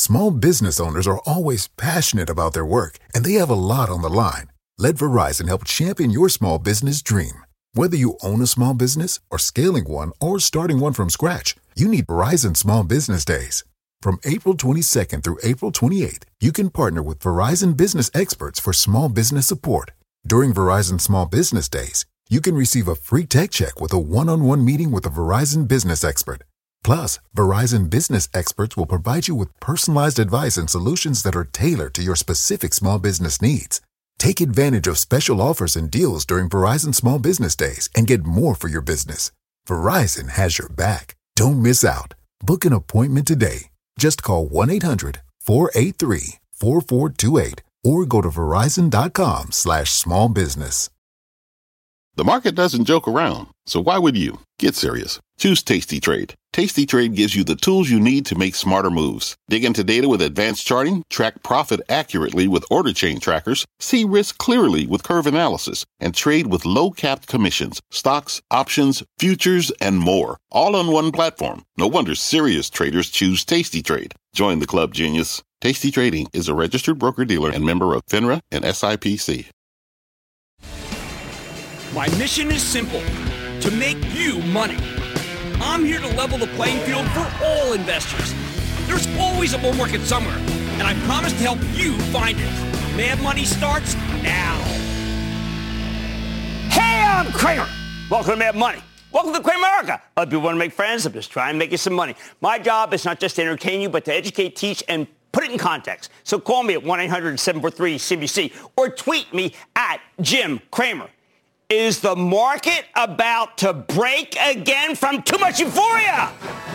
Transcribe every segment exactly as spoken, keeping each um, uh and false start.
Small business owners are always passionate about their work, and they have a lot on the line. Let Verizon help champion your small business dream. Whether you own a small business or scaling one or starting one from scratch, you need Verizon Small Business Days. From April twenty-second through April twenty-eighth, you can partner with Verizon business experts for small business support. During Verizon Small Business Days, you can receive a free tech check with a one-on-one meeting with a Verizon business expert. Plus, Verizon business experts will provide you with personalized advice and solutions that are tailored to your specific small business needs. Take advantage of special offers and deals during Verizon Small Business Days and get more for your business. Verizon has your back. Don't miss out. Book an appointment today. Just call one eight hundred four eight three four four two eight or go to verizon.com slash small business. The market doesn't joke around, so why would you? Get serious. Choose Tasty Trade. Tasty Trade gives you the tools you need to make smarter moves. Dig into data with advanced charting, track profit accurately with order chain trackers, see risk clearly with curve analysis, and trade with low-capped commissions, stocks, options, futures, and more. All on one platform. No wonder serious traders choose Tasty Trade. Join the club, genius. Tasty Trading is a registered broker-dealer and member of FINRA and S I P C. My mission is simple, to make you money. I'm here to level the playing field for all investors. There's always a bull market somewhere, and I promise to help you find it. Mad Money starts now. Hey, I'm Cramer. Welcome to Mad Money. Welcome to Cramerica. Other people want to make friends. I'm just trying to make you some money. My job is not just to entertain you, but to educate, teach, and put it in context. So call me at one eight hundred seven four three C B C or tweet me at Jim Cramer. Is the market about to break again from too much euphoria?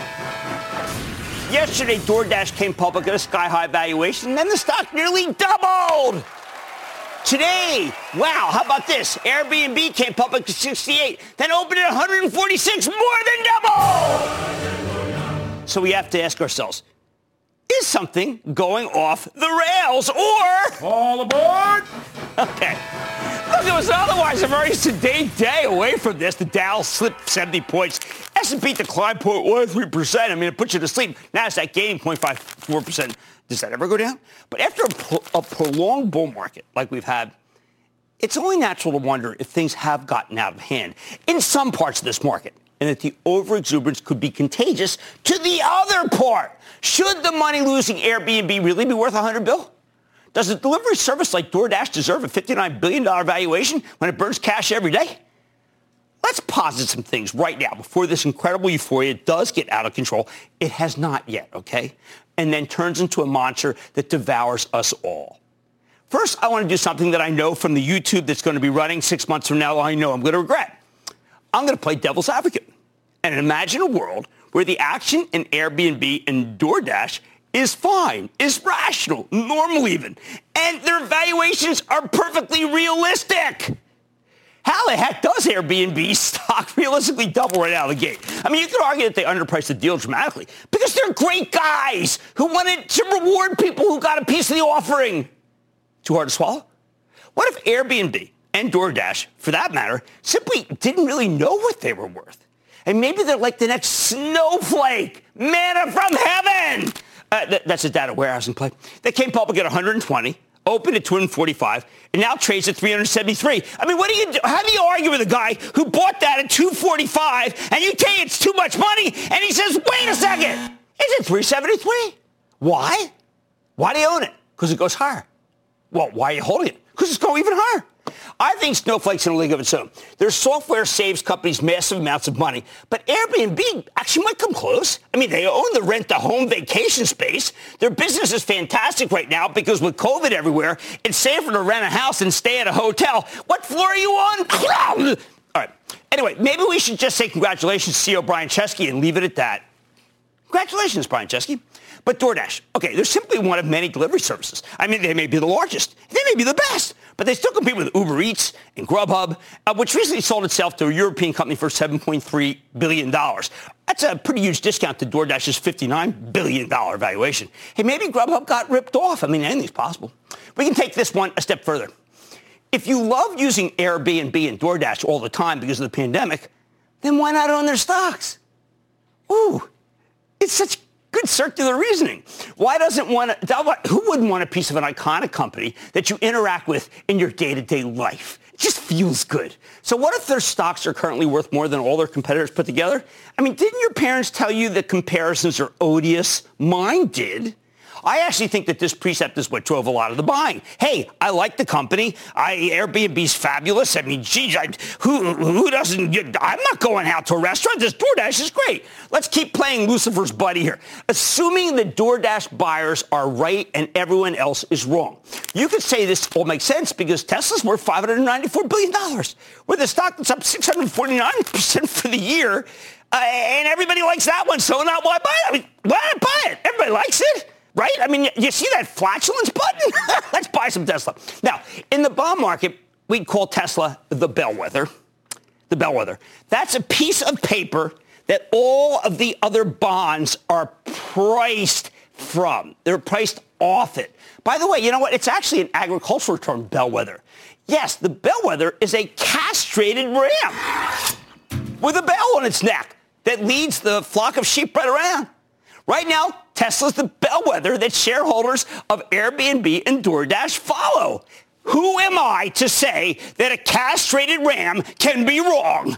Yesterday, DoorDash came public at a sky-high valuation, and then the stock nearly doubled. Today, wow, how about this? Airbnb came public at sixty-eight, then opened at one hundred forty-six, more than double. So we have to ask ourselves, is something going off the rails, or... All aboard! Okay. Look, it was otherwise a very sedate day away from this. The Dow slipped seventy points. S and P declined zero point one three percent. I mean, it puts you to sleep. NASDAQ gaining zero point five four percent. Does that ever go down? But after a, pro- a prolonged bull market like we've had, it's only natural to wonder if things have gotten out of hand in some parts of this market, and that the overexuberance could be contagious to the other part. Should the money-losing Airbnb really be worth one hundred bill? Does a delivery service like DoorDash deserve a fifty-nine billion dollars valuation when it burns cash every day? Let's posit some things right now before this incredible euphoria does get out of control. It has not yet, okay? And then turns into a monster that devours us all. First, I want to do something that I know from the YouTube that's going to be running six months from now, I know I'm going to regret. I'm going to play devil's advocate and imagine a world where the action in Airbnb and DoorDash is fine, is rational, normal even, and their valuations are perfectly realistic. How the heck does Airbnb stock realistically double right out of the gate? I mean, you could argue that they underpriced the deal dramatically because they're great guys who wanted to reward people who got a piece of the offering. Too hard to swallow? What if Airbnb and DoorDash, for that matter, simply didn't really know what they were worth? And maybe they're like the next snowflake, manna from heaven. Uh, th- that's a data warehousing play. They came public at one hundred twenty, opened at two hundred forty-five, and now trades at three hundred seventy-three. I mean, what do you do? How do you argue with a guy who bought that at two hundred forty-five, and you tell it's too much money, and he says, wait a second, is it three hundred seventy-three? Why? Why do you own it? Because it goes higher. Well, why are you holding it? Because it's going even higher. I think Snowflake's in a league of its own. Their software saves companies massive amounts of money, but Airbnb actually might come close. I mean, they own the rent-to-home vacation space. Their business is fantastic right now because with COVID everywhere, it's safer to rent a house than stay at a hotel. What floor are you on? All right. Anyway, maybe we should just say congratulations to C E O Brian Chesky and leave it at that. Congratulations, Brian Chesky. But DoorDash, okay, they're simply one of many delivery services. I mean, they may be the largest. They may be the best. But they still compete with Uber Eats and Grubhub, uh, which recently sold itself to a European company for seven point three billion dollars. That's a pretty huge discount to DoorDash's fifty-nine billion dollars valuation. Hey, maybe Grubhub got ripped off. I mean, anything's possible. We can take this one a step further. If you love using Airbnb and DoorDash all the time because of the pandemic, then why not own their stocks? Ooh, it's such good circular reasoning. Why doesn't one, who wouldn't want a piece of an iconic company that you interact with in your day-to-day life? It just feels good. So what if their stocks are currently worth more than all their competitors put together? I mean, didn't your parents tell you that comparisons are odious? Mine did. I actually think that this precept is what drove a lot of the buying. Hey, I like the company. I, Airbnb's fabulous. I mean, geez, I, who, who doesn't get, I'm not going out to a restaurant. This DoorDash is great. Let's keep playing Lucifer's buddy here. Assuming the DoorDash buyers are right and everyone else is wrong. You could say this all makes sense because Tesla's worth five hundred ninety-four billion dollars, with a stock that's up six hundred forty-nine percent for the year. Uh, and everybody likes that one, so not why buy it? I mean, why not buy it? Everybody likes it. Right? I mean, you see that flatulence button? Let's buy some Tesla. Now, in the bond market, we call Tesla the bellwether. The bellwether. That's a piece of paper that all of the other bonds are priced from. They're priced off it. By the way, you know what? It's actually an agricultural term, bellwether. Yes, the bellwether is a castrated ram with a bell on its neck that leads the flock of sheep right around. Right now, Tesla's the bellwether that shareholders of Airbnb and DoorDash follow. Who am I to say that a castrated ram can be wrong?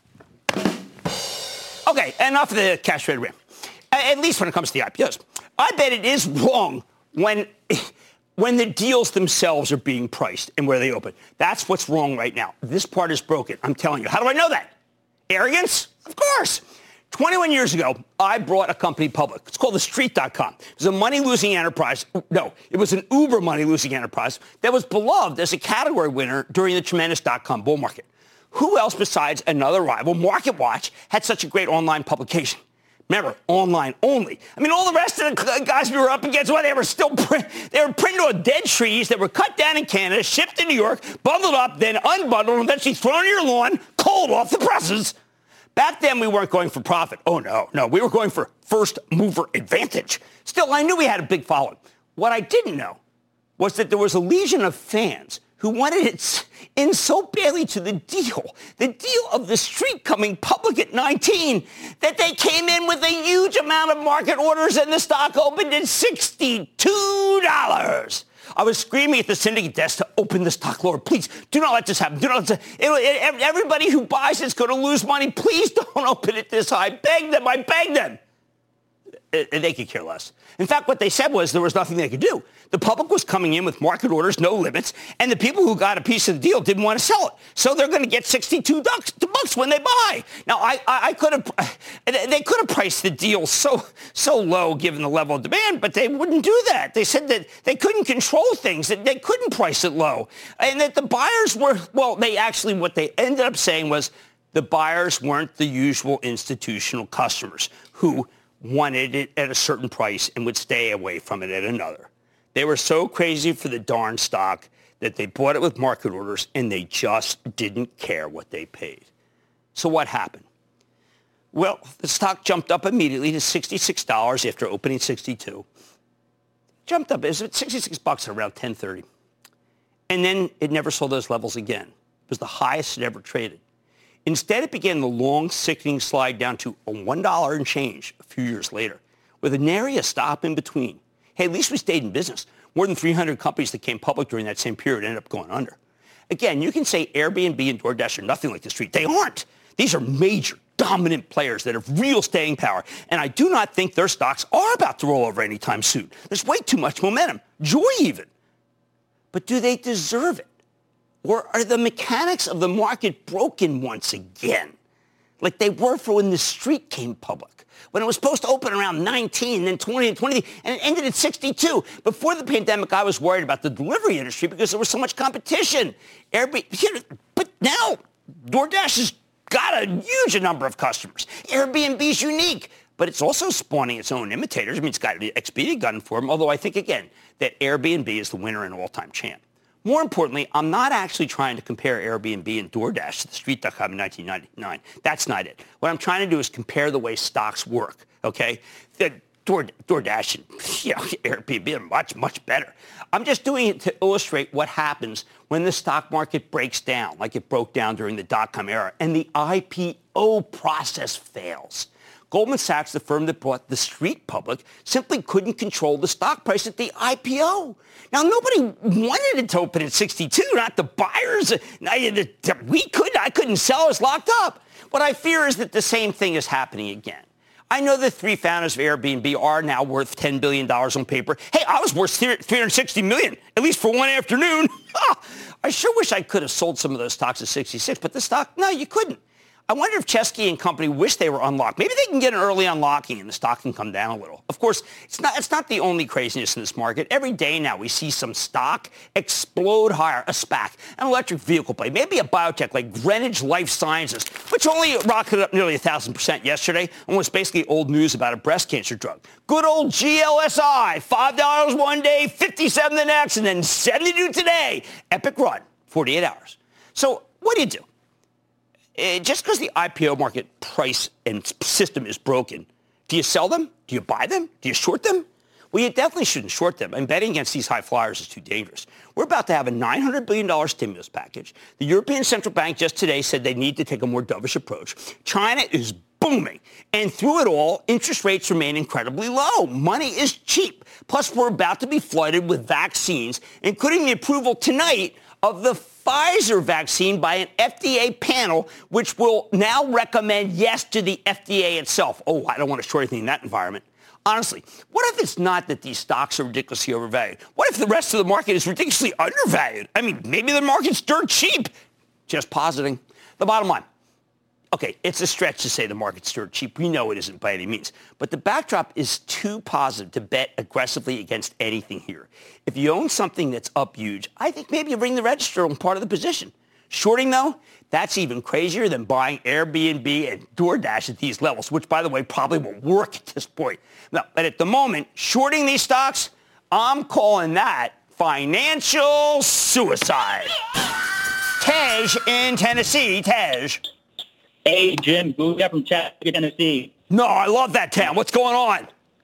Okay, enough of the castrated ram. At least when it comes to the I P Os. I bet it is wrong when, when the deals themselves are being priced and where they open. That's what's wrong right now. This part is broken. I'm telling you. How do I know that? Arrogance? Of course. twenty-one years ago, I brought a company public. It's called the street dot com. It was a money-losing enterprise. No, it was an uber money-losing enterprise that was beloved as a category winner during the tremendous dot-com bull market. Who else besides another rival, MarketWatch, had such a great online publication? Remember, online only. I mean, all the rest of the guys we were up against, well, they were still print, they were printed on dead trees that were cut down in Canada, shipped to New York, bundled up, then unbundled, and eventually thrown on your lawn, cold off the presses. Back then, we weren't going for profit. Oh, no, no. We were going for first mover advantage. Still, I knew we had a big following. What I didn't know was that there was a legion of fans who wanted it in so badly to the deal, the deal of the street coming public at nineteen, that they came in with a huge amount of market orders and the stock opened at sixty-two dollars. I was screaming at the syndicate desk to open the stock lower. Please, do not let this happen. Do not let this, it, it, everybody who buys it's going to lose money. Please don't open it this high. I beg them. I beg them. It, it, they could care less. In fact, what they said was there was nothing they could do. The public was coming in with market orders, no limits, and the people who got a piece of the deal didn't want to sell it. So they're going to get sixty-two bucks when they buy. Now, I, I, I could have, they could have priced the deal so, so low given the level of demand, but they wouldn't do that. They said that they couldn't control things, that they couldn't price it low, and that the buyers were, well, they actually, what they ended up saying was the buyers weren't the usual institutional customers who wanted it at a certain price and would stay away from it at another. They were so crazy for the darn stock that they bought it with market orders and they just didn't care what they paid. So what happened? Well, the stock jumped up immediately to sixty-six dollars after opening sixty-two. Jumped up, it was at sixty-six bucks at around ten thirty. And then it never saw those levels again. It was the highest it ever traded. Instead, it began the long, sickening slide down to one dollar and change a few years later, with a nary a stop in between. Hey, at least we stayed in business. More than three hundred companies that came public during that same period ended up going under. Again, you can say Airbnb and DoorDash are nothing like the street. They aren't. These are major, dominant players that have real staying power. And I do not think their stocks are about to roll over anytime soon. There's way too much momentum. Joy even. But do they deserve it? Or are the mechanics of the market broken once again? Like they were for when the street came public. When it was supposed to open around nineteen, then twenty and twenty, and it ended at sixty-two. Before the pandemic, I was worried about the delivery industry because there was so much competition. Airbnb, but now DoorDash has got a huge number of customers. Airbnb is unique, but it's also spawning its own imitators. I mean, it's got Expedia gunning for them, although I think, again, that Airbnb is the winner and all-time champ. More importantly, I'm not actually trying to compare Airbnb and DoorDash to the street dot com in nineteen ninety-nine. That's not it. What I'm trying to do is compare the way stocks work, okay? The Door, DoorDash and you know, Airbnb are much, much better. I'm just doing it to illustrate what happens when the stock market breaks down, like it broke down during the dot-com era, and the I P O process fails. Goldman Sachs, the firm that brought the street public, simply couldn't control the stock price at the I P O. Now, nobody wanted it to open at sixty-two, not the buyers. We couldn't. I couldn't sell. I was locked up. What I fear is that the same thing is happening again. I know the three founders of Airbnb are now worth ten billion dollars on paper. Hey, I was worth three hundred sixty million dollars, at least for one afternoon. I sure wish I could have sold some of those stocks at sixty-six, but the stock, no, you couldn't. I wonder if Chesky and company wish they were unlocked. Maybe they can get an early unlocking and the stock can come down a little. Of course, it's not, it's not the only craziness in this market. Every day now we see some stock explode higher, a SPAC, an electric vehicle play, maybe a biotech like Greenwich Life Sciences, which only rocketed up nearly one thousand percent yesterday and was basically old news about a breast cancer drug. Good old G L S I, five dollars one day, fifty-seven the next, and then seventy-two today. Epic run, forty-eight hours. So what do you do? Just because the I P O market price and system is broken, do you sell them? Do you buy them? Do you short them? Well, you definitely shouldn't short them. And betting against these high flyers is too dangerous. We're about to have a nine hundred billion dollars stimulus package. The European Central Bank just today said they need to take a more dovish approach. China is booming. And through it all, interest rates remain incredibly low. Money is cheap. Plus, we're about to be flooded with vaccines, including the approval tonight of the Pfizer vaccine by an F D A panel, which will now recommend yes to the F D A itself. Oh, I don't want to short anything in that environment. Honestly, what if it's not that these stocks are ridiculously overvalued? What if the rest of the market is ridiculously undervalued? I mean, maybe the market's dirt cheap. Just positing. The bottom line. Okay, it's a stretch to say the market's dirt cheap. We know it isn't by any means. But the backdrop is too positive to bet aggressively against anything here. If you own something that's up huge, I think maybe you ring the register on part of the position. Shorting, though, that's even crazier than buying Airbnb and DoorDash at these levels, which, by the way, probably won't work at this point. No, but at the moment, shorting these stocks, I'm calling that financial suicide. Tej in Tennessee. Tej. Hey, Jim. Booyah from Chattanooga, Tennessee. No, I love that town. What's going on?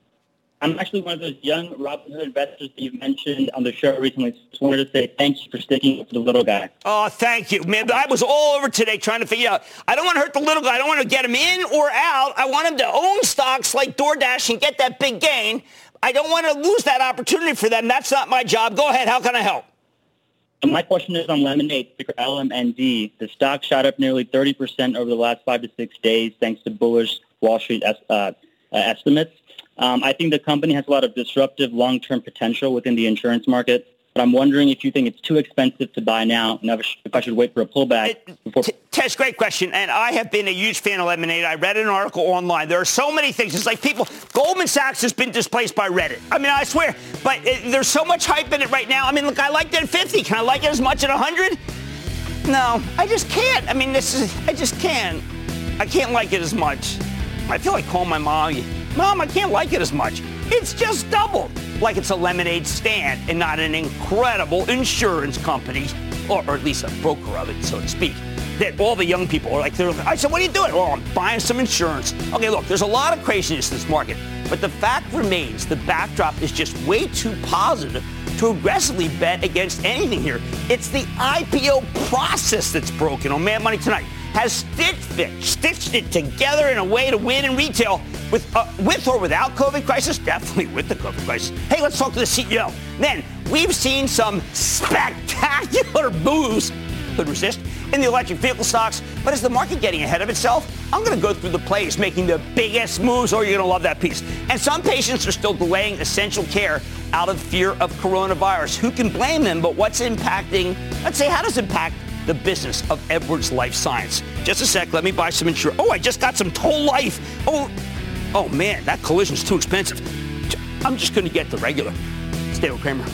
I'm actually one of those young Robinhood investors that you've mentioned on the show recently. Just wanted to say thank you for sticking up for the little guy. Oh, thank you, man. I was all over today trying to figure out. I don't want to hurt the little guy. I don't want to get him in or out. I want him to own stocks like DoorDash and get that big gain. I don't want to lose that opportunity for them. That's not my job. Go ahead. How can I help? My question is on Lemonade, ticker L M N D. The stock shot up nearly thirty percent over the last five to six days thanks to bullish Wall Street uh, uh, estimates. Um, I think the company has a lot of disruptive long-term potential within the insurance market, but I'm wondering if you think it's too expensive to buy now and if I should wait for a pullback. Before- Tess, great question. And I have been a huge fan of Lemonade. I read an article online. There are so many things. It's like people, Goldman Sachs has been displaced by Reddit. I mean, I swear. But it, there's so much hype in it right now. I mean, look, I liked it at fifty. Can I like it as much at one hundred? No, I just can't. I mean, this is, I just can't. I can't like it as much. I feel like calling my mom. Mom, I can't like it as much. It's just doubled. Like it's a lemonade stand and not an incredible insurance company, or, or at least a broker of it, so to speak. That all the young people are like, they're, I said, what are you doing? Well, I'm buying some insurance. Okay, look, there's a lot of craziness in this market, but the fact remains the backdrop is just way too positive to aggressively bet against anything here. It's the I P O process that's broken on Mad Money Tonight. Has stitched it, stitched it together in a way to win in retail with, uh, with or without COVID crisis? Definitely with the COVID crisis. Hey, let's talk to the C E O. Then, we've seen some spectacular moves, could resist, in the electric vehicle stocks. But is the market getting ahead of itself? I'm going to go through the plays making the biggest moves, or you're going to love that piece. And some patients are still delaying essential care out of fear of coronavirus. Who can blame them? But what's impacting, let's say, how does it impact the business of Edwards Lifesciences? Just a sec, let me buy some insurance. Oh, I just got some Toll Life. Oh, oh man, that collision's too expensive. I'm just going to get the regular. Stay with Cramer.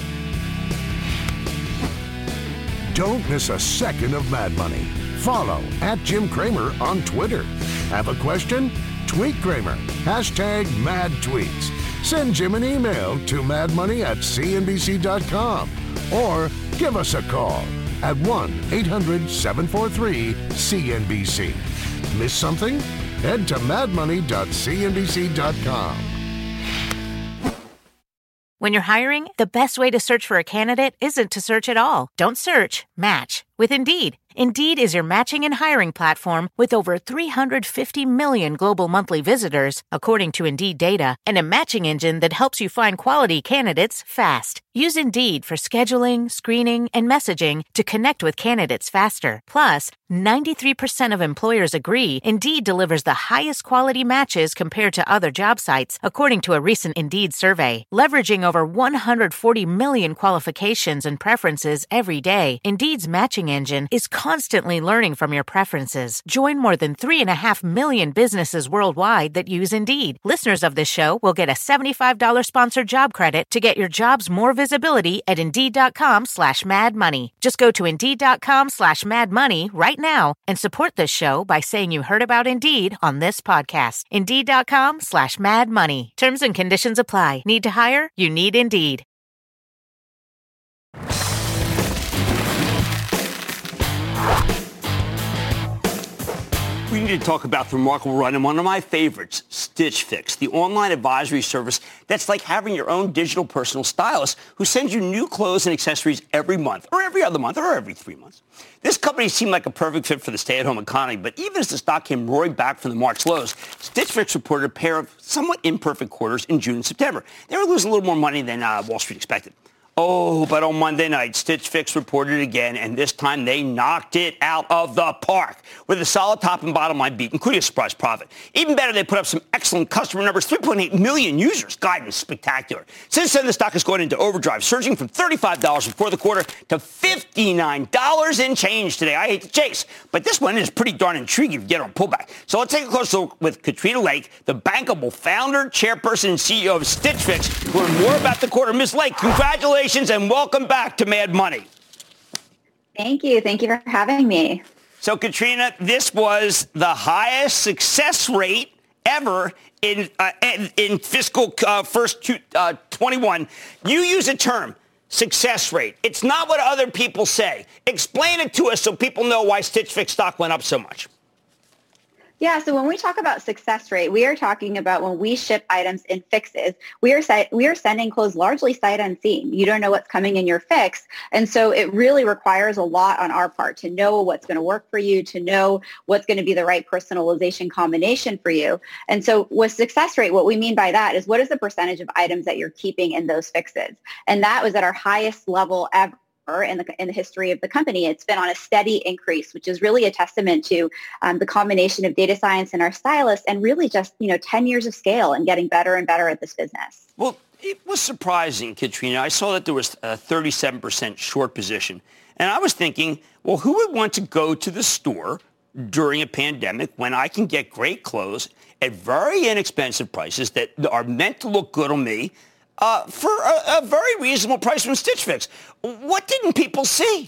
Don't miss a second of Mad Money. Follow at Jim Cramer on Twitter. Have a question? Tweet Cramer. Hashtag mad tweets. Send Jim an email to madmoney at c n b c dot com or give us a call at one eight hundred seven four three C N B C. Miss something? Head to mad money dot c n b c dot com. When you're hiring, the best way to search for a candidate isn't to search at all. Don't search, match with Indeed. Indeed is your matching and hiring platform with over three hundred fifty million global monthly visitors, according to Indeed data, and a matching engine that helps you find quality candidates fast. Use Indeed for scheduling, screening, and messaging to connect with candidates faster. Plus, ninety-three percent of employers agree Indeed delivers the highest quality matches compared to other job sites, according to a recent Indeed survey. Leveraging over one hundred forty million qualifications and preferences every day, Indeed's matching engine is constantly learning from your preferences. Join more than three and a half million businesses worldwide that use Indeed. Listeners of this show will get a seventy-five dollars sponsored job credit to get your jobs more visibility at Indeed.com slash Mad Money. Just go to Indeed.com slash Mad Money right now and support this show by saying you heard about Indeed on this podcast. Indeed.com slash Mad Money. Terms and conditions apply. Need to hire? You need Indeed. We need to talk about the remarkable run in one of my favorites, Stitch Fix, the online advisory service that's like having your own digital personal stylist who sends you new clothes and accessories every month or every other month or every three months. This company seemed like a perfect fit for the stay-at-home economy, but even as the stock came roaring back from the March lows, Stitch Fix reported a pair of somewhat imperfect quarters in June and September. They were losing a little more money than uh, Wall Street expected. Oh, but on Monday night, Stitch Fix reported again, and this time they knocked it out of the park with a solid top and bottom line beat, including a surprise profit. Even better, they put up some excellent customer numbers, three point eight million users. Guidance spectacular. Since then, the stock has gone into overdrive, surging from thirty-five dollars before the quarter to fifty-nine dollars in change today. I hate to chase, but this one is pretty darn intriguing to get on pullback. So let's take a closer look with Katrina Lake, the bankable founder, chairperson, and C E O of Stitch Fix. Learn more about the quarter. Miz Lake, congratulations. And welcome back to Mad Money. Thank you. Thank you for having me. So, Katrina, this was the highest success rate ever in uh, in, in fiscal uh, first two, uh, twenty-one. You use a term, success rate. It's not what other people say. Explain it to us so people know why Stitch Fix stock went up so much. Yeah, so when we talk about success rate, we are talking about when we ship items in fixes. We are si- we are sending clothes largely sight unseen. You don't know what's coming in your fix. And so it really requires a lot on our part to know what's going to work for you, to know what's going to be the right personalization combination for you. And so with success rate, what we mean by that is what is the percentage of items that you're keeping in those fixes? And that was at our highest level ever. In the, in the history of the company. It's been on a steady increase, which is really a testament to um, the combination of data science and our stylists and really just, you know, ten years of scale and getting better and better at this business. Well, it was surprising, Katrina. I saw that there was a thirty-seven percent short position. And I was thinking, well, who would want to go to the store during a pandemic when I can get great clothes at very inexpensive prices that are meant to look good on me? Uh, for a, a very reasonable price from Stitch Fix. What didn't people see?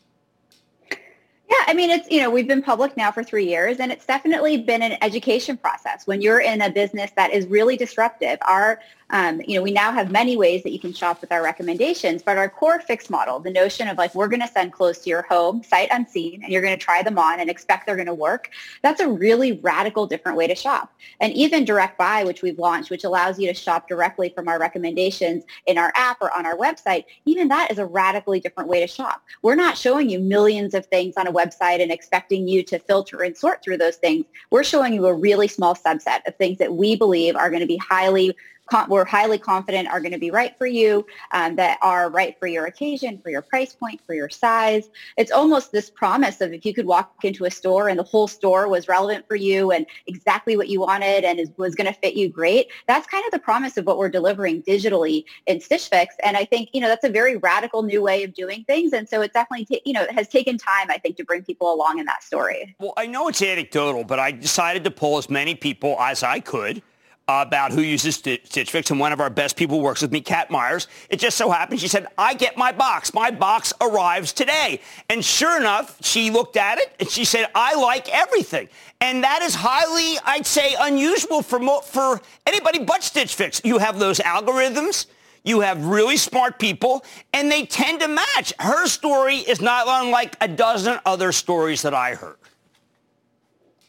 Yeah, I mean, it's, you know, we've been public now for three years, and it's definitely been an education process. When you're in a business that is really disruptive, our, um, you know, we now have many ways that you can shop with our recommendations, but our core fix model, the notion of like, we're going to send clothes to your home, sight unseen, and you're going to try them on and expect they're going to work. That's a really radical different way to shop. And even Direct Buy, which we've launched, which allows you to shop directly from our recommendations in our app or on our website, even that is a radically different way to shop. We're not showing you millions of things on a website and expecting you to filter and sort through those things. We're showing you a really small subset of things that we believe are going to be highly we're highly confident are going to be right for you, um, that are right for your occasion, for your price point, for your size. It's almost this promise of if you could walk into a store and the whole store was relevant for you and exactly what you wanted and is, was going to fit you great. That's kind of the promise of what we're delivering digitally in Stitch Fix. And I think, you know, that's a very radical new way of doing things. And so it definitely, ta- you know, it has taken time, I think, to bring people along in that story. Well, I know it's anecdotal, but I decided to pull as many people as I could about who uses Stitch Fix, and one of our best people works with me, Kat Myers. It just so happened, she said, I get my box. My box arrives today. And sure enough, she looked at it, and she said, I like everything. And that is highly, I'd say, unusual for mo- for anybody but Stitch Fix. You have those algorithms. You have really smart people, and they tend to match. Her story is not unlike a dozen other stories that I heard.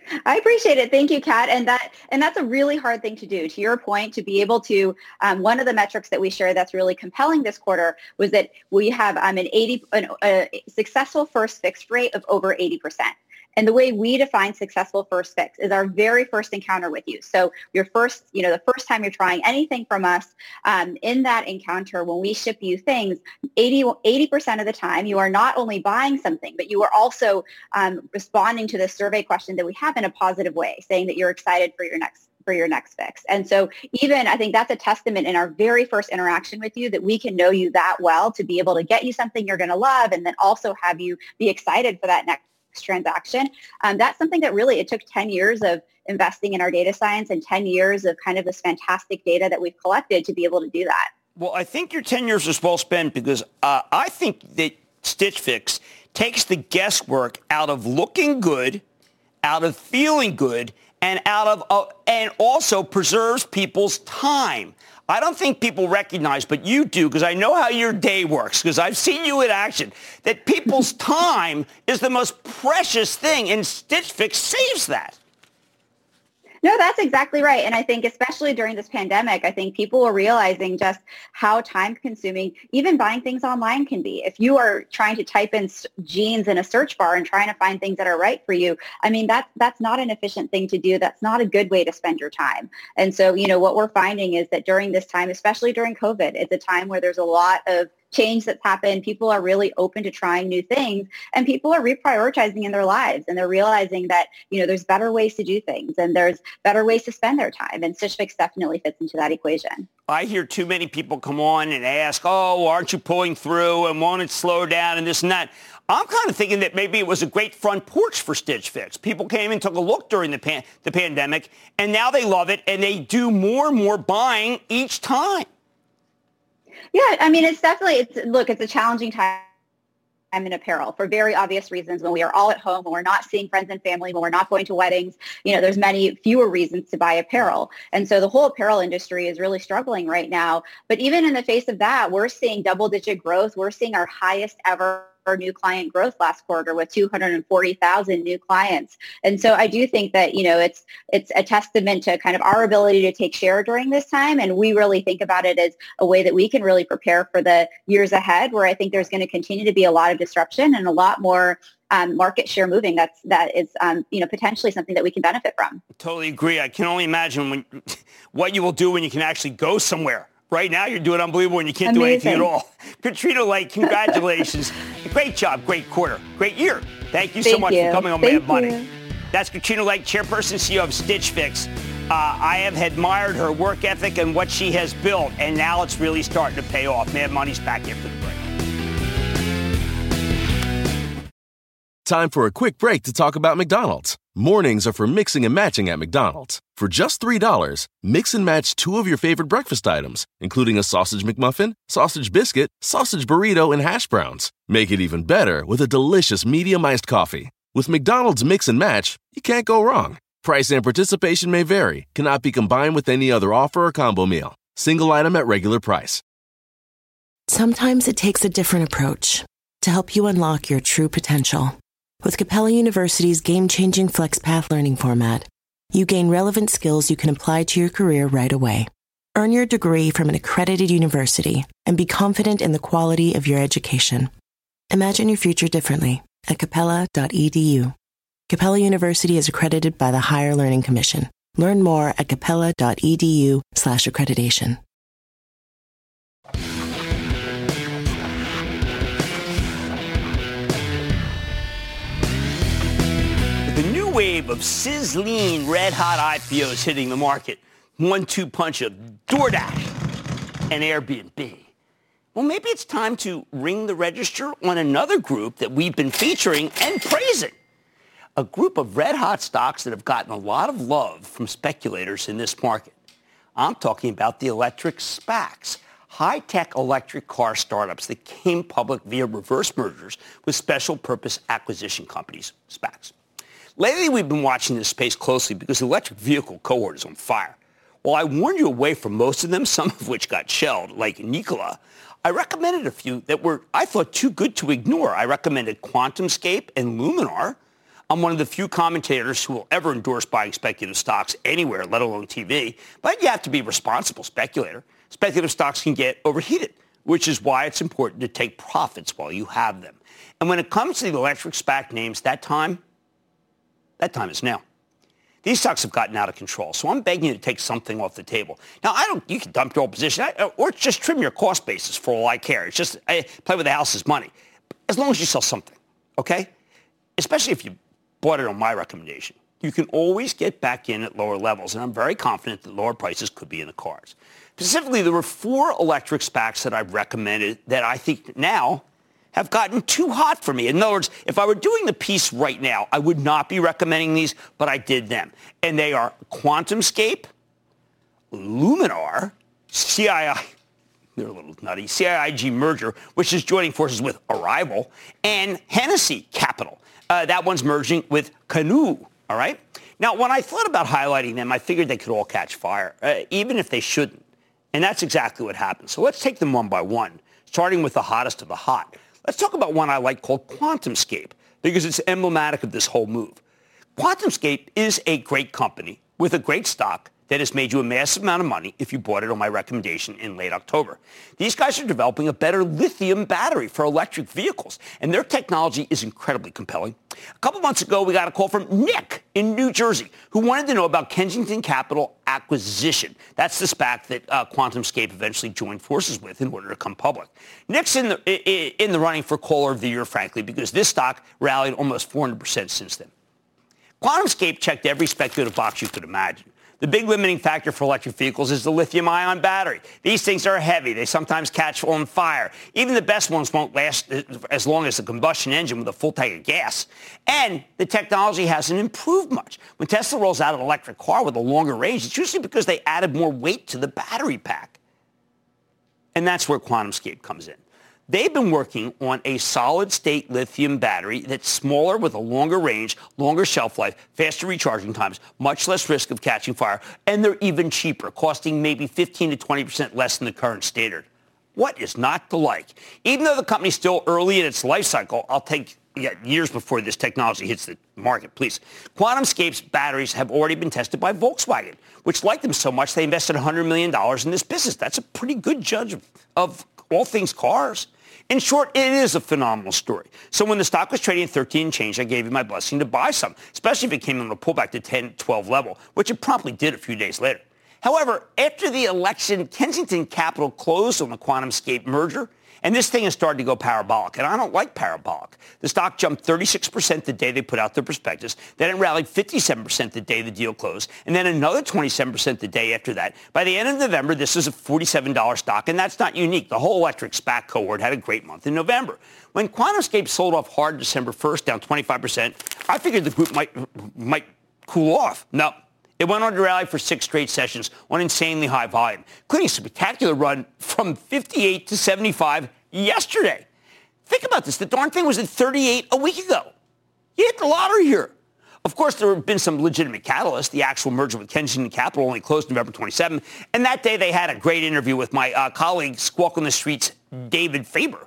I appreciate it. Thank you, Kat. And that and that's a really hard thing to do. To your point, to be able to, um, one of the metrics that we share that's really compelling this quarter was that we have um, an eighty an, a successful first fixed rate of over eighty percent. And the way we define successful first fix is our very first encounter with you. So your first, you know, the first time you're trying anything from us, um, in that encounter, when we ship you things, eighty percent of the time, you are not only buying something, but you are also um, responding to the survey question that we have in a positive way, saying that you're excited for your next for your next fix. And so even I think that's a testament in our very first interaction with you that we can know you that well to be able to get you something you're going to love and then also have you be excited for that next transaction. Um, that's something that really, it took ten years of investing in our data science and ten years of kind of this fantastic data that we've collected to be able to do that. Well, I think your ten years was well spent because uh, I think that Stitch Fix takes the guesswork out of looking good, out of feeling good, and out of uh, and also preserves people's time. I don't think people recognize, but you do, because I know how your day works, because I've seen you in action, that people's time is the most precious thing, and Stitch Fix saves that. No, that's exactly right. And I think especially during this pandemic, I think people are realizing just how time consuming even buying things online can be. If you are trying to type in jeans in a search bar and trying to find things that are right for you, I mean, that's, that's not an efficient thing to do. That's not a good way to spend your time. And so, you know, what we're finding is that during this time, especially during COVID, it's a time where there's a lot of change that's happened. People are really open to trying new things, and people are reprioritizing in their lives, and they're realizing that, you know, there's better ways to do things and there's better ways to spend their time. And Stitch Fix definitely fits into that equation. I hear too many people come on and ask, oh, aren't you pulling through and won't it slow down and this and that? I'm kind of thinking that maybe it was a great front porch for Stitch Fix. People came and took a look during the, pan- the pandemic, and now they love it, and they do more and more buying each time. Yeah, I mean, it's definitely, it's look, it's a challenging time in apparel for very obvious reasons. When we are all at home, when we're not seeing friends and family, when we're not going to weddings, you know, there's many fewer reasons to buy apparel. And so the whole apparel industry is really struggling right now. But even in the face of that, we're seeing double-digit growth. We're seeing our highest ever new client growth last quarter with two hundred forty thousand new clients. And so I do think that, you know, it's it's a testament to kind of our ability to take share during this time. And we really think about it as a way that we can really prepare for the years ahead, where I think there's going to continue to be a lot of disruption and a lot more um, market share moving. That's, that is, um, you know, potentially something that we can benefit from. Totally agree. I can only imagine when, what you will do when you can actually go somewhere. Right now, you're doing unbelievable and you can't Amazing. do anything at all. Katrina Lake, congratulations. Great job, great quarter, great year. Thank you so Thank much you. for coming on Thank Mad Money. you. That's Katrina Lake, chairperson and C E O of Stitch Fix. Uh, I have admired her work ethic and what she has built, and now it's really starting to pay off. Mad Money's back after the break. Time for a quick break to talk about McDonald's. Mornings are for mixing and matching at McDonald's. For just three dollars, mix and match two of your favorite breakfast items, including a sausage McMuffin, sausage biscuit, sausage burrito, and hash browns. Make it even better with a delicious medium iced coffee. With McDonald's Mix and Match, you can't go wrong. Price and participation may vary, cannot be combined with any other offer or combo meal. Single item at regular price. Sometimes it takes a different approach to help you unlock your true potential. With Capella University's game-changing FlexPath learning format, you gain relevant skills you can apply to your career right away. Earn your degree from an accredited university and be confident in the quality of your education. Imagine your future differently at capella dot e d u. Capella University is accredited by the Higher Learning Commission. Learn more at capella dot e d u slash accreditation. The new wave of sizzling red-hot I P Os hitting the market. One two punch of DoorDash and Airbnb. Well, maybe it's time to ring the register on another group that we've been featuring and praising. A group of red-hot stocks that have gotten a lot of love from speculators in this market. I'm talking about the electric SPACs, high-tech electric car startups that came public via reverse mergers with special purpose acquisition companies, SPACs. Lately, we've been watching this space closely because the electric vehicle cohort is on fire. While I warned you away from most of them, some of which got shelled, like Nikola, I recommended a few that were, I thought, too good to ignore. I recommended QuantumScape and Luminar. I'm one of the few commentators who will ever endorse buying speculative stocks anywhere, let alone T V. But you have to be a responsible speculator. Speculative stocks can get overheated, which is why it's important to take profits while you have them. And when it comes to the electric SPAC names, that time, that time is now. These stocks have gotten out of control, so I'm begging you to take something off the table. Now, I don't. You can dump your whole position, or just trim your cost basis for all I care. It's just I play with the house's money, as long as you sell something, okay? Especially if you bought it on my recommendation. You can always get back in at lower levels, and I'm very confident that lower prices could be in the cards. Specifically, there were four electric SPACs that I've recommended that I think now have gotten too hot for me. In other words, if I were doing the piece right now, I would not be recommending these, but I did them. And they are QuantumScape, Luminar, C I I, they're a little nutty, C I I G merger, which is joining forces with Arrival, and Hennessy Capital. Uh, that one's merging with Canoe, all right? Now, when I thought about highlighting them, I figured they could all catch fire, uh, even if they shouldn't. And that's exactly what happened. So let's take them one by one, starting with the hottest of the hot. Let's talk about one I like called QuantumScape, because it's emblematic of this whole move. QuantumScape is a great company with a great stock that has made you a massive amount of money if you bought it on my recommendation in late October. These guys are developing a better lithium battery for electric vehicles, and their technology is incredibly compelling. A couple months ago, we got a call from Nick in New Jersey, who wanted to know about Kensington Capital Acquisition. That's the SPAC that uh, QuantumScape eventually joined forces with in order to come public. Nick's in the, in the running for Caller of the Year, frankly, because this stock rallied almost four hundred percent since then. QuantumScape checked every speculative box you could imagine. The big limiting factor for electric vehicles is the lithium-ion battery. These things are heavy. They sometimes catch on fire. Even the best ones won't last as long as a combustion engine with a full tank of gas. And the technology hasn't improved much. When Tesla rolls out an electric car with a longer range, it's usually because they added more weight to the battery pack. And that's where QuantumScape comes in. They've been working on a solid-state lithium battery that's smaller with a longer range, longer shelf life, faster recharging times, much less risk of catching fire, and they're even cheaper, costing maybe fifteen to twenty percent less than the current standard. What is not to like? Even though the company's still early in its life cycle, I'll take yeah, years before this technology hits the market, please. QuantumScape's batteries have already been tested by Volkswagen, which liked them so much they invested one hundred million dollars in this business. That's a pretty good judge of, of all things cars. In short, it is a phenomenal story. So when the stock was trading at thirteen and change, I gave you my blessing to buy some, especially if it came in a pullback to ten, twelve level, which it promptly did a few days later. However, after the election, Kensington Capital closed on the QuantumScape merger, and this thing has started to go parabolic, and I don't like parabolic. The stock jumped thirty-six percent the day they put out their prospectus, then it rallied fifty-seven percent the day the deal closed, and then another twenty-seven percent the day after that. By the end of November, this is a forty-seven dollars stock, and that's not unique. The whole electric SPAC cohort had a great month in November. When QuantumScape sold off hard December first, down twenty-five percent, I figured the group might, might cool off. No. It went on to rally for six straight sessions on insanely high volume, including a spectacular run from fifty-eight to seventy-five yesterday. Think about this. The darn thing was at thirty-eight a week ago. You hit the lottery here. Of course, there have been some legitimate catalysts. The actual merger with Kensington Capital only closed November twenty-seventh, and that day they had a great interview with my uh, colleague, Squawk on the Street's David Faber.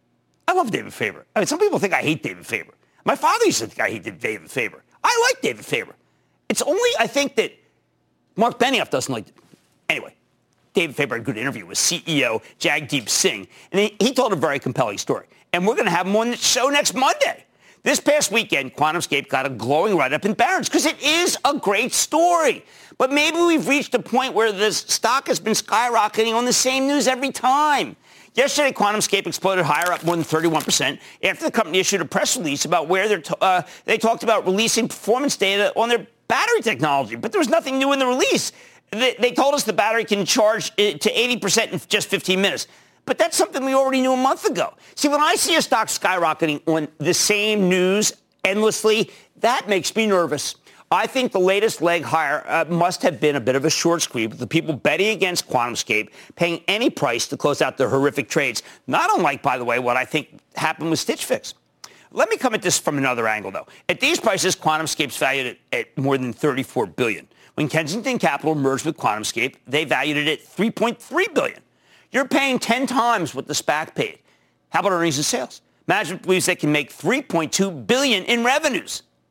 I love David Faber. I mean, some people think I hate David Faber. My father used to think I hated David Faber. I like David Faber. It's only, I think, that Mark Benioff doesn't like it. Anyway, David Faber had a good interview with C E O Jagdeep Singh, and he, he told a very compelling story. And we're going to have him on the show next Monday. This past weekend, QuantumScape got a glowing write-up in Barron's because it is a great story. But maybe we've reached a point where this stock has been skyrocketing on the same news every time. Yesterday, QuantumScape exploded higher, up more than thirty-one percent, after the company issued a press release about where they're t- uh, they talked about releasing performance data on their battery technology. But there was nothing new in the release. They, they told us the battery can charge it to eighty percent in just fifteen minutes. But that's something we already knew a month ago. See, when I see a stock skyrocketing on the same news endlessly, that makes me nervous. I think the latest leg higher uh, must have been a bit of a short squeeze, with the people betting against QuantumScape paying any price to close out their horrific trades. Not unlike, by the way, what I think happened with Stitch Fix. Let me come at this from another angle, though. At these prices, QuantumScape's valued at, at more than thirty-four billion dollars. When Kensington Capital merged with QuantumScape, they valued it at three point three billion dollars. You're paying ten times what the SPAC paid. How about earnings and sales? Management believes they can make three point two billion dollars in revenues.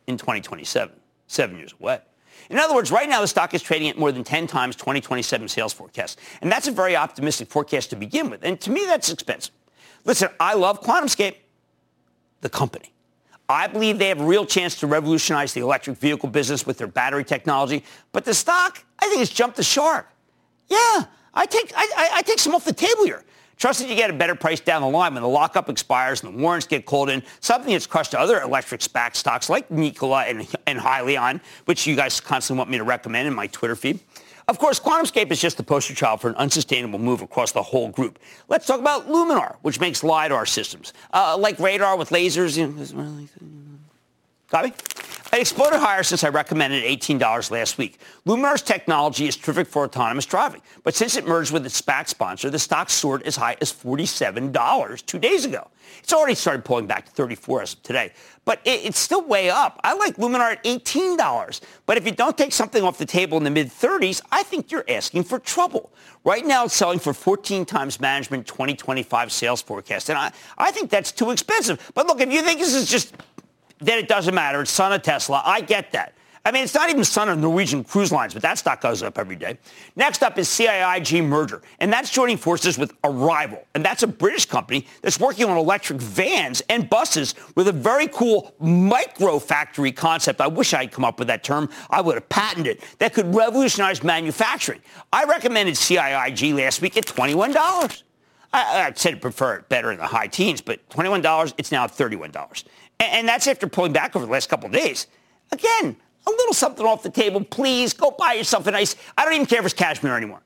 in twenty twenty-seven, seven years away. In other words, right now the stock is trading at more than ten times twenty twenty-seven sales forecast. And that's a very optimistic forecast to begin with. And to me, that's expensive. Listen, I love QuantumScape, the company. I believe they have a real chance to revolutionize the electric vehicle business with their battery technology. But the stock, I think, has jumped the shark. Yeah, I take, I, I, I take some off the table here. Trust that you get a better price down the line when the lockup expires and the warrants get called in, something that's crushed other electric SPAC stocks like Nikola and, and Hyliion, which you guys constantly want me to recommend in my Twitter feed. Of course, QuantumScape is just the poster child for an unsustainable move across the whole group. Let's talk about Luminar, which makes LiDAR systems, uh, like radar with lasers. You know, copy? It exploded higher since I recommended eighteen dollars last week. Luminar's technology is terrific for autonomous driving, but since it merged with its SPAC sponsor, the stock soared as high as forty-seven dollars two days ago. It's already started pulling back to thirty-four dollars as of today, but it, it's still way up. I like Luminar at eighteen dollars, but if you don't take something off the table in the mid-thirties, I think you're asking for trouble. Right now, it's selling for fourteen times management twenty twenty-five sales forecast, and I, I think that's too expensive. But look, if you think this is just then it doesn't matter. It's son of Tesla. I get that. I mean, it's not even son of Norwegian Cruise Lines, but that stock goes up every day. Next up is C I I G merger, and that's joining forces with Arrival, and that's a British company that's working on electric vans and buses with a very cool micro factory concept. I wish I had come up with that term. I would have patented it. That could revolutionize manufacturing. I recommended C I I G last week at twenty-one dollars. I, I said I'd prefer it better in the high teens, but twenty-one dollars, it's now at thirty-one dollars. And that's after pulling back over the last couple of days. Again, a little something off the table. Please go buy yourself a nice, I don't even care if it's cashmere anymore.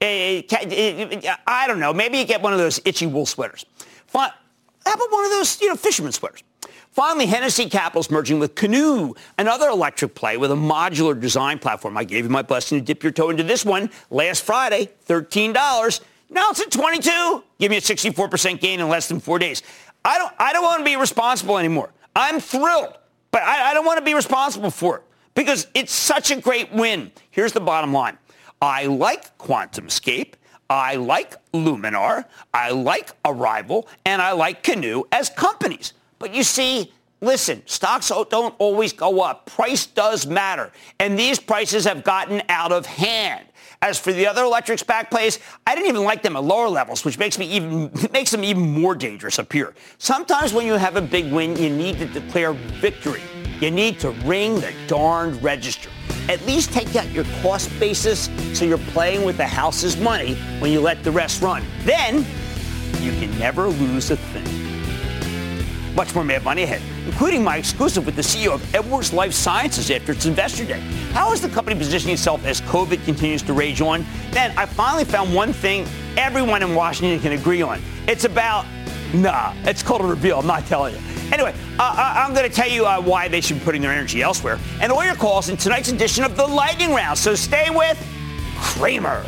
I don't know. Maybe you get one of those itchy wool sweaters. How about one of those, you know, fisherman sweaters? Finally, Hennessy Capital's merging with Canoo, another electric play with a modular design platform. I gave you my blessing to dip your toe into this one last Friday, thirteen dollars. Now it's at twenty-two dollars. Give me a sixty-four percent gain in less than four days. I don't, I don't want to be responsible anymore. I'm thrilled, but I, I don't want to be responsible for it because it's such a great win. Here's the bottom line. I like QuantumScape. I like Luminar. I like Arrival. And I like Canoo as companies. But you see, listen, stocks don't always go up. Price does matter. And these prices have gotten out of hand. As for the other electric SPAC plays, I didn't even like them at lower levels, which makes me even makes them even more dangerous up here. Sometimes when you have a big win, you need to declare victory. You need to ring the darned register. At least take out your cost basis so you're playing with the house's money when you let the rest run. Then you can never lose a thing. Much more Mad Money ahead, including my exclusive with the C E O of Edwards Life Sciences after its investor day. How is the company positioning itself as COVID continues to rage on? Then I finally found one thing everyone in Washington can agree on. It's about, nah, it's called a reveal. I'm not telling you. Anyway, uh, I'm going to tell you uh, why they should be putting their energy elsewhere. And all your calls in tonight's edition of the Lightning Round. So stay with Cramer.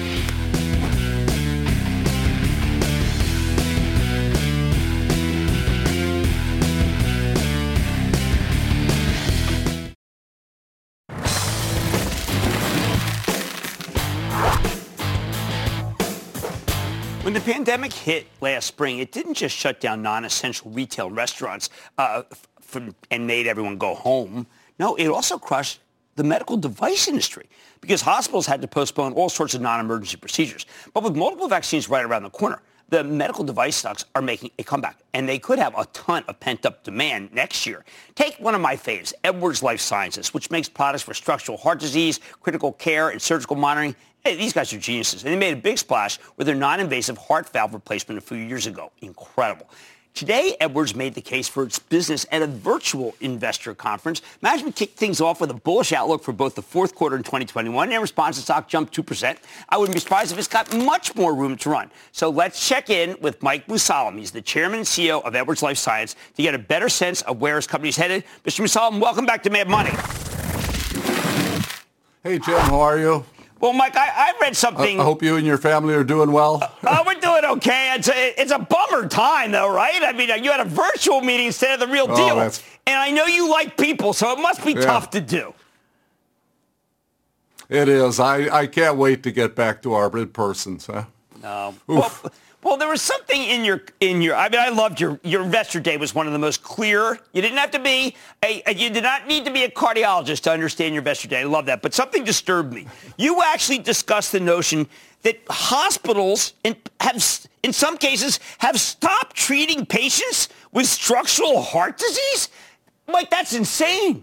When the pandemic hit last spring, it didn't just shut down non-essential retail and restaurants uh, from, and made everyone go home. No, it also crushed the medical device industry because hospitals had to postpone all sorts of non-emergency procedures. But with multiple vaccines right around the corner, the medical device stocks are making a comeback, and they could have a ton of pent-up demand next year. Take one of my faves, Edwards Life Sciences, which makes products for structural heart disease, critical care, and surgical monitoring. Hey, these guys are geniuses, and they made a big splash with their non-invasive heart valve replacement a few years ago. Incredible. Today, Edwards made the case for its business at a virtual investor conference. Management kicked things off with a bullish outlook for both the fourth quarter in twenty twenty-one. In response, the stock jumped two percent. I wouldn't be surprised if it's got much more room to run. So let's check in with Mike Mussallem. He's the chairman and C E O of Edwards Life Science to get a better sense of where his company's headed. Mister Mussallem, welcome back to Mad Money. Hey, Jim, how are you? Well, Mike, I, I read something. I hope you and your family are doing well. uh, uh, we're doing okay. It's a, it's a bummer time, though, right? I mean, you had a virtual meeting instead of the real deal. Oh, and I know you like people, so it must be yeah. tough to do. It is. I, I can't wait to get back to our in-persons. Huh? No. Well, Well, there was something in your, in your, I mean, I loved your, your investor day was one of the most clear. You didn't have to be, a, a, you did not need to be a cardiologist to understand your investor day. I love that. But something disturbed me. You actually discussed the notion that hospitals in, have, in some cases, have stopped treating patients with structural heart disease. Like, that's insane.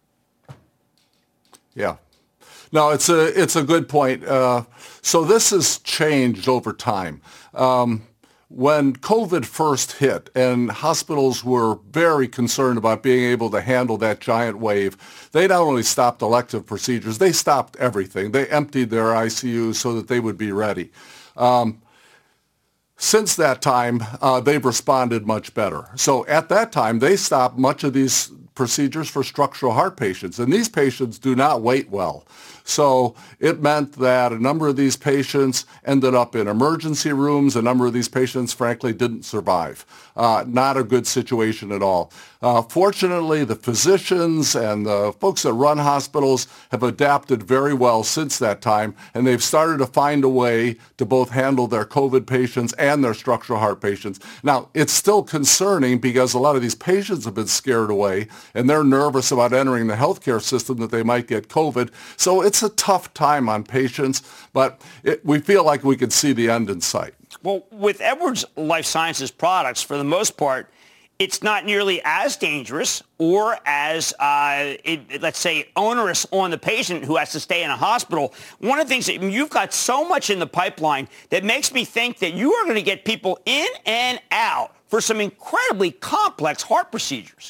Yeah. No, it's a it's a good point. Uh, so this has changed over time. Um, when COVID first hit and hospitals were very concerned about being able to handle that giant wave, they not only stopped elective procedures, they stopped everything. They emptied their I C Us so that they would be ready. Um, Since that time, uh, they've responded much better. So at that time, they stopped much of these procedures for structural heart patients, and these patients do not wait well. So it meant that a number of these patients ended up in emergency rooms. A number of these patients, frankly, didn't survive. Uh, not a good situation at all. Uh, fortunately, the physicians and the folks that run hospitals have adapted very well since that time, and they've started to find a way to both handle their COVID patients and their structural heart patients. Now, it's still concerning because a lot of these patients have been scared away, and they're nervous about entering the healthcare system that they might get COVID. So it's a tough time on patients, but it, we feel like we can see the end in sight. Well, with Edwards Life Sciences products, for the most part, it's not nearly as dangerous or as, uh, it, let's say, onerous on the patient who has to stay in a hospital. One of the things that you've got so much in the pipeline that makes me think that you are going to get people in and out for some incredibly complex heart procedures.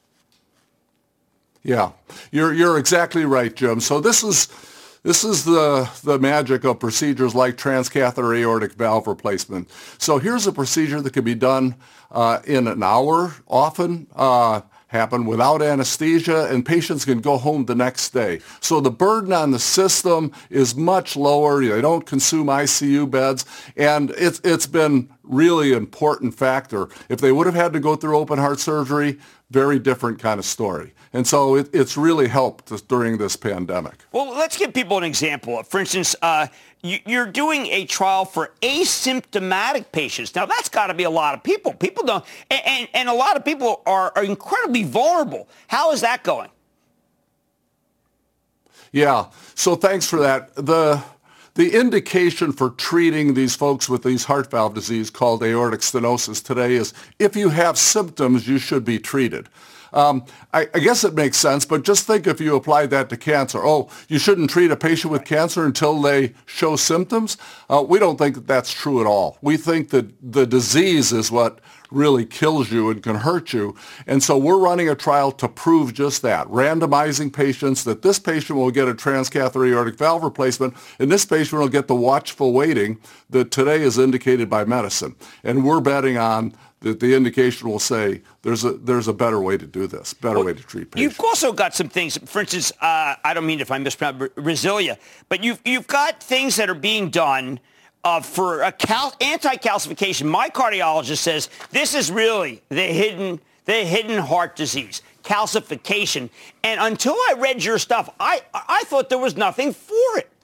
Yeah, you're you're exactly right, Jim. So this is this is the the magic of procedures like transcatheter aortic valve replacement. So here's a procedure that can be done uh, in an hour, often uh, happen without anesthesia, and patients can go home the next day. So the burden on the system is much lower. They don't consume I C U beds, and it's it's been really important factor. If they would have had to go through open heart surgery, very different kind of story. And so it, it's really helped us during this pandemic. Well, let's give people an example. For instance, uh, you, you're doing a trial for asymptomatic patients. Now, that's got to be a lot of people. People don't, and, and, and a lot of people are, are incredibly vulnerable. How is that going? Yeah, so thanks for that. The The indication for treating these folks with these heart valve disease called aortic stenosis today is if you have symptoms, you should be treated. Um, I, I guess it makes sense, but just think if you applied that to cancer. Oh, you shouldn't treat a patient with cancer until they show symptoms? Uh, we don't think that that's true at all. We think that the disease is what really kills you and can hurt you. And so we're running a trial to prove just that, randomizing patients that this patient will get a transcatheter aortic valve replacement and this patient will get the watchful waiting that today is indicated by medicine. And we're betting on that the indication will say there's a there's a better way to do this, better well, way to treat patients. You've also got some things, for instance, uh, I don't mean if I mispronounce Resilia, but you've, you've got things that are being done Uh, for a cal- anti-calcification. My cardiologist says this is really the hidden the hidden heart disease, calcification. And until I read your stuff, I I thought there was nothing for it.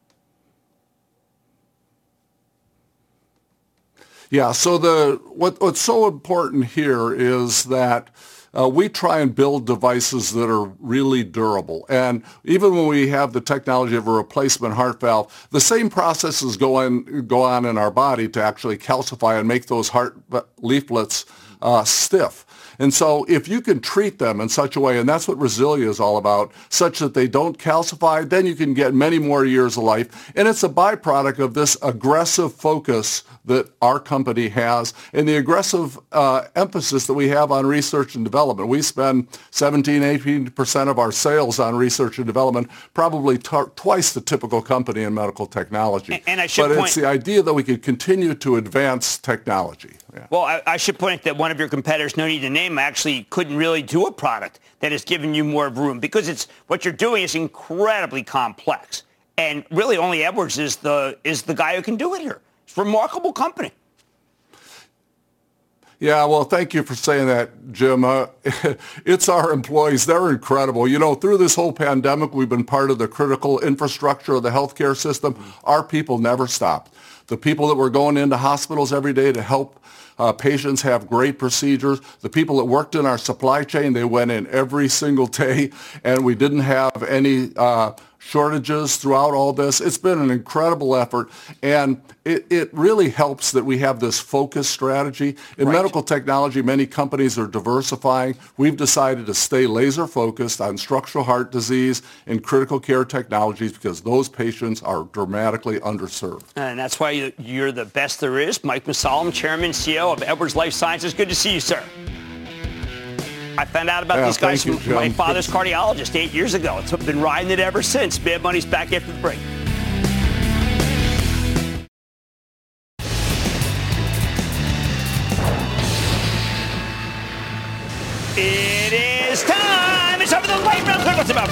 Yeah, so the what what's so important here is that Uh, we try and build devices that are really durable. And even when we have the technology of a replacement heart valve, the same processes go on, go on in our body to actually calcify and make those heart leaflets uh, stiff. And so if you can treat them in such a way, and that's what Resilia is all about, such that they don't calcify, then you can get many more years of life. And it's a byproduct of this aggressive focus that our company has and the aggressive uh, emphasis that we have on research and development. We spend seventeen, eighteen percent of our sales on research and development, probably t- twice the typical company in medical technology. And, and I should but point, it's the idea that we could continue to advance technology. Yeah. Well, I, I should point that one of your competitors, no need to name, actually couldn't really do a product that has given you more room because it's what you're doing is incredibly complex. And really only Edwards is the is the guy who can do it here. It's a remarkable company. Yeah, well, thank you for saying that, Jim. Uh, it's our employees. They're incredible. You know, through this whole pandemic, we've been part of the critical infrastructure of the healthcare system. Our people never stopped. The people that were going into hospitals every day to help uh, patients have great procedures, the people that worked in our supply chain, they went in every single day, and we didn't have any uh, shortages throughout all this. It's been an incredible effort, and it, it really helps that we have this focused strategy. In Right. medical technology, many companies are diversifying. We've decided to stay laser focused on structural heart disease and critical care technologies because those patients are dramatically underserved. And that's why you- you're the best there is. Mike Mussallem, Chairman and C E O of Edwards Life Sciences. Good to see you, sir. I found out about Yeah, these guys thank you, from my Jim. father's cardiologist eight years ago. It's been riding it ever since. Bad Money's back after the break. It is time. It's over the lightning round.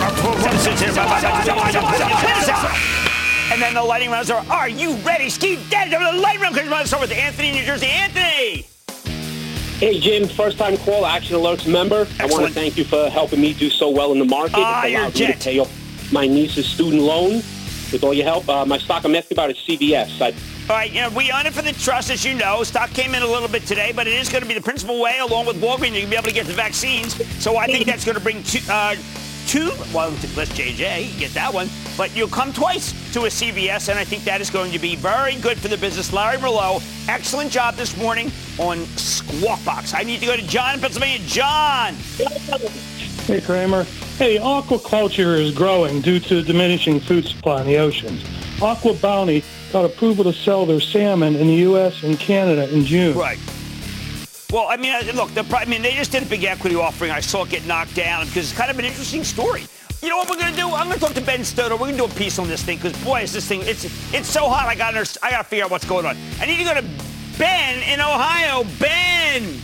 And then the lightning rounds are, are you ready? Ski dead over the lightning round. Let's start with Anthony in New Jersey. Anthony. Hey, Jim, first-time call, Action Alerts member. I want to thank you for helping me do so well in the market. Ah, It's you're allowed me to jet. pay off my niece's student loan with all your help. Uh, my stock I'm asking about is C V S. I, All right, you know, we own it for the trust, as you know. Stock came in a little bit today, but it is going to be the principal way, along with Walgreens, you're going to be able to get the vaccines. So I think that's going to bring two, uh, two well, less J J, you get that one, but you'll come twice to a C V S, and I think that is going to be very good for the business. Larry Merlot, excellent job this morning on Squawk Box. I need to go to John in Pennsylvania. John! Hey, Kramer. Hey, aquaculture is growing due to diminishing food supply in the oceans. Aqua Bounty got approval to sell their salmon in the U S and Canada in June. Right. Well, I mean, uh, look, the, I mean, they just did a big equity offering. I saw it get knocked down because it's kind of an interesting story. You know what we're going to do? I'm going to talk to Ben Stoner. We're going to do a piece on this thing because, boy, is this thing, it's it's so hot. I got I got to figure out what's going on. I need to go to Ben in Ohio. Ben!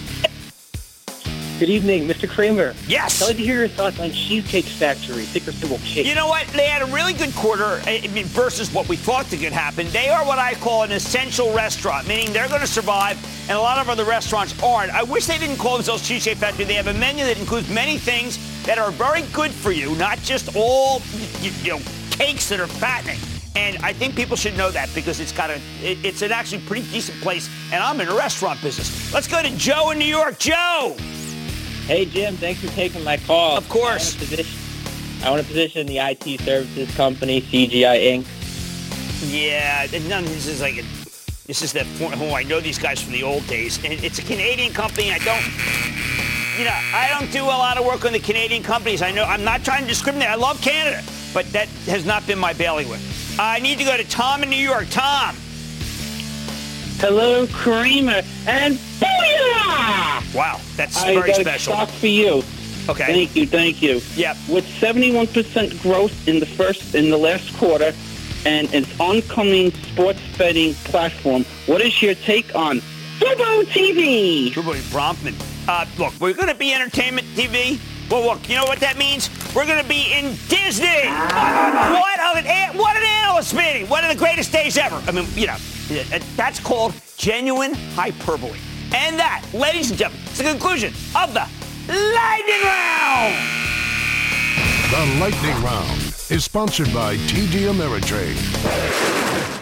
Good evening, Mister Kramer. Yes. I'd like to hear your thoughts on Cheesecake Factory, ticker symbol cake. You know what? They had a really good quarter I mean, versus what we thought could happen. They are what I call an essential restaurant, meaning they're going to survive, and a lot of other restaurants aren't. I wish they didn't call themselves Cheesecake Factory. They have a menu that includes many things that are very good for you, not just all, you, you know, cakes that are fattening. And I think people should know that because it's got a, it, it's an actually pretty decent place, and I'm in a restaurant business. Let's go to Joe in New York. Joe! Hey, Jim, thanks for taking my call. Of course. I want to position, I want to position in the I T services company, C G I Incorporated. Yeah, none of this is like a, this is that, oh, I know these guys from the old days. And it's a Canadian company. I don't, you know, I don't do a lot of work on the Canadian companies. I know, I'm not trying to discriminate. I love Canada, but that has not been my bailiwick. I need to go to Tom in New York. Tom. Hello, Kramer, and booyah! Wow, that's I very got special. a stock for you. Okay. Thank you, thank you. Yep. With seventy-one percent growth in the first, in the last quarter, and its oncoming sports betting platform, what is your take on Fubo T V? Fubo Bronfman. Uh, look, we're going to be entertainment T V. Well, look, you know what that means? We're going to be in Disney. What of an what an analyst meeting? One of the greatest days ever. I mean, you know, that's called genuine hyperbole. And that, ladies and gentlemen, is the conclusion of the Lightning Round. The Lightning Round is sponsored by T D Ameritrade.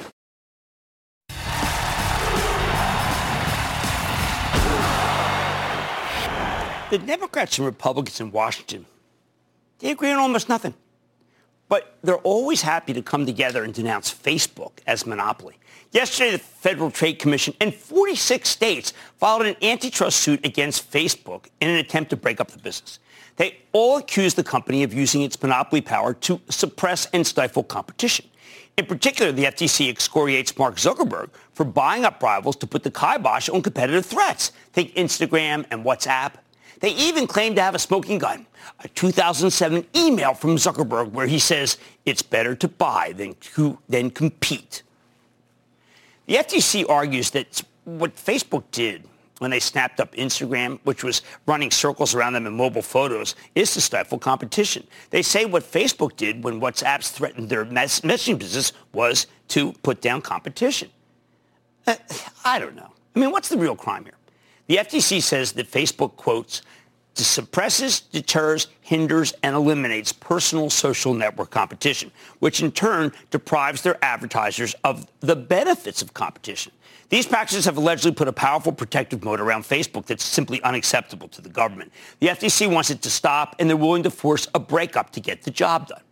The Democrats and Republicans in Washington, they agree on almost nothing. But they're always happy to come together and denounce Facebook as monopoly. Yesterday, the Federal Trade Commission and forty-six states filed an antitrust suit against Facebook in an attempt to break up the business. They all accuse the company of using its monopoly power to suppress and stifle competition. In particular, the F T C excoriates Mark Zuckerberg for buying up rivals to put the kibosh on competitive threats. Think Instagram and WhatsApp. They even claim to have a smoking gun, a two thousand seven email from Zuckerberg where he says it's better to buy than, to, than compete. The F T C argues that what Facebook did when they snapped up Instagram, which was running circles around them in mobile photos, is to stifle competition. They say what Facebook did when WhatsApp threatened their mess- messaging business was to put down competition. Uh, I don't know. I mean, what's the real crime here? The F T C says that Facebook, quotes, suppresses, deters, hinders, and eliminates personal social network competition, which in turn deprives their advertisers of the benefits of competition. These practices have allegedly put a powerful protective moat around Facebook that's simply unacceptable to the government. The F T C wants it to stop, and they're willing to force a breakup to get the job done.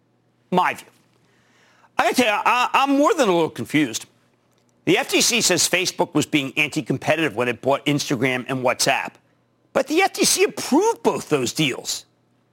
My view. I gotta tell you, I, I'm more than a little confused. The F T C says Facebook was being anti-competitive when it bought Instagram and WhatsApp. But the F T C approved both those deals.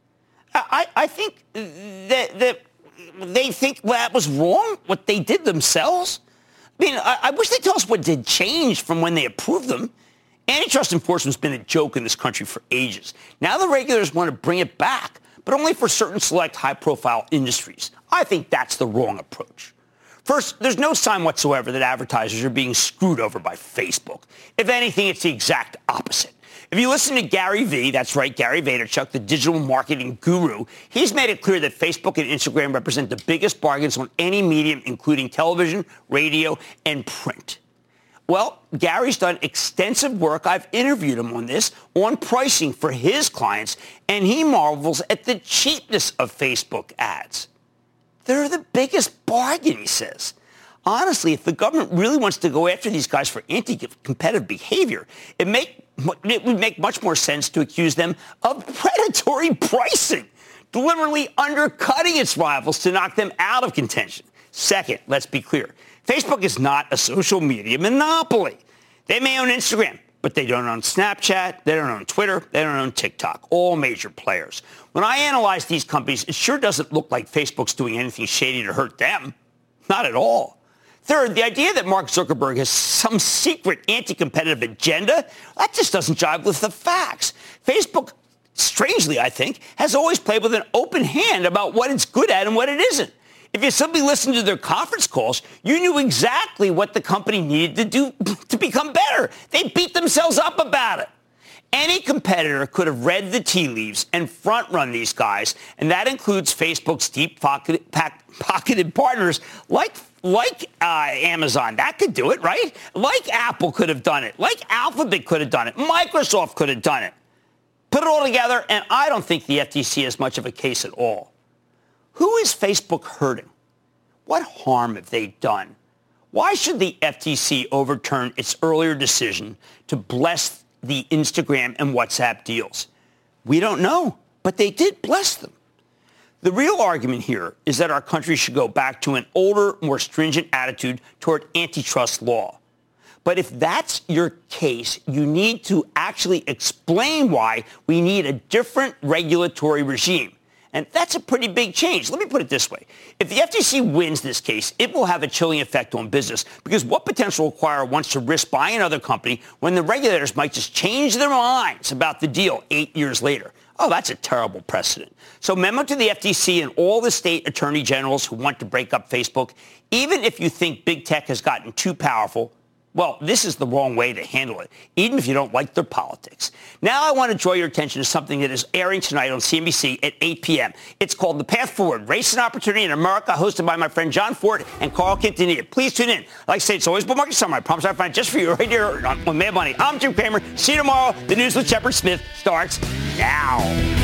I, I think that, that they think that was wrong, what they did themselves. I mean, I, I wish they'd tell us what did change from when they approved them. Antitrust enforcement's been a joke in this country for ages. Now the regulators want to bring it back, but only for certain select high-profile industries. I think that's the wrong approach. First, there's no sign whatsoever that advertisers are being screwed over by Facebook. If anything, it's the exact opposite. If you listen to Gary Vee, that's right, Gary Vaynerchuk, the digital marketing guru, he's made it clear that Facebook and Instagram represent the biggest bargains on any medium, including television, radio, and print. Well, Gary's done extensive work. I've interviewed him on this, on pricing for his clients, and he marvels at the cheapness of Facebook ads. They're the biggest bargain, he says. Honestly, if the government really wants to go after these guys for anti-competitive behavior, it, make, it would make much more sense to accuse them of predatory pricing, deliberately undercutting its rivals to knock them out of contention. Second, let's be clear. Facebook is not a social media monopoly. They may own Instagram, but they don't own Snapchat, they don't own Twitter, they don't own TikTok, all major players. When I analyze these companies, it sure doesn't look like Facebook's doing anything shady to hurt them. Not at all. Third, the idea that Mark Zuckerberg has some secret anti-competitive agenda, that just doesn't jive with the facts. Facebook, strangely, I think, has always played with an open hand about what it's good at and what it isn't. If you simply listened to their conference calls, you knew exactly what the company needed to do to become better. They beat themselves up about it. Any competitor could have read the tea leaves and front-run these guys, and that includes Facebook's deep-pocketed partners like, like uh, Amazon. That could do it, right? Like Apple could have done it. Like Alphabet could have done it. Microsoft could have done it. Put it all together, and I don't think the F T C has much of a case at all. Who is Facebook hurting? What harm have they done? Why should the F T C overturn its earlier decision to bless the Instagram and WhatsApp deals? We don't know, but they did bless them. The real argument here is that our country should go back to an older, more stringent attitude toward antitrust law. But if that's your case, you need to actually explain why we need a different regulatory regime. And that's a pretty big change. Let me put it this way. If the F T C wins this case, it will have a chilling effect on business, because what potential acquirer wants to risk buying another company when the regulators might just change their minds about the deal eight years later? Oh, that's a terrible precedent. So memo to the F T C and all the state attorney generals who want to break up Facebook. Even if you think big tech has gotten too powerful, well, this is the wrong way to handle it, even if you don't like their politics. Now I want to draw your attention to something that is airing tonight on C N B C at eight p.m. It's called The Path Forward, Race and Opportunity in America, hosted by my friend John Ford and Carl Quintanilla. Please tune in. Like I say, it's always bull market summer. I promise I'll find it just for you right here on Mad Money. I'm Jim Cramer. See you tomorrow. The News with Shepard Smith starts now.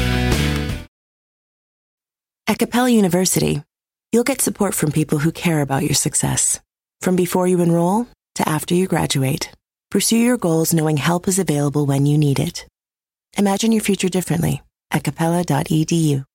At Capella University, you'll get support from people who care about your success. From before you enroll to after you graduate, pursue your goals knowing help is available when you need it. Imagine your future differently at capella dot e d u.